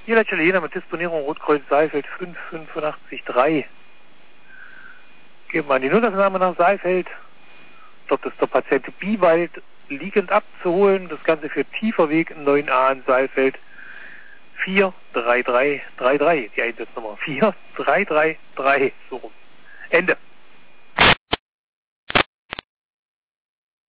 Hier Italiener mit Disponierung Rotkreuz Saalfeld 5883. Geben wir an die Notaufnahme nach Saalfeld. Dort ist der Patient Biewald liegend abzuholen. Das Ganze für tiefer Weg 9a in Saalfeld 43333. Die Einsatznummer 4333. So rum. Ende.